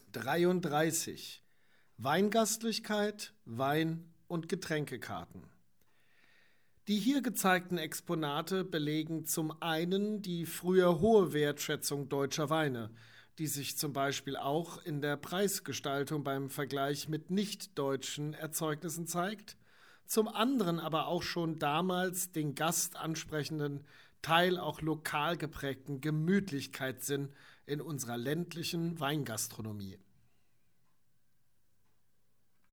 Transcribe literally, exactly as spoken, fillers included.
dreiunddreißig. Weingastlichkeit, Wein- und Getränkekarten. Die hier gezeigten Exponate belegen zum einen die früher hohe Wertschätzung deutscher Weine, die sich zum Beispiel auch in der Preisgestaltung beim Vergleich mit nicht-deutschen Erzeugnissen zeigt, zum anderen aber auch schon damals den Gast ansprechenden, teil auch lokal geprägten Gemütlichkeitssinn in unserer ländlichen Weingastronomie.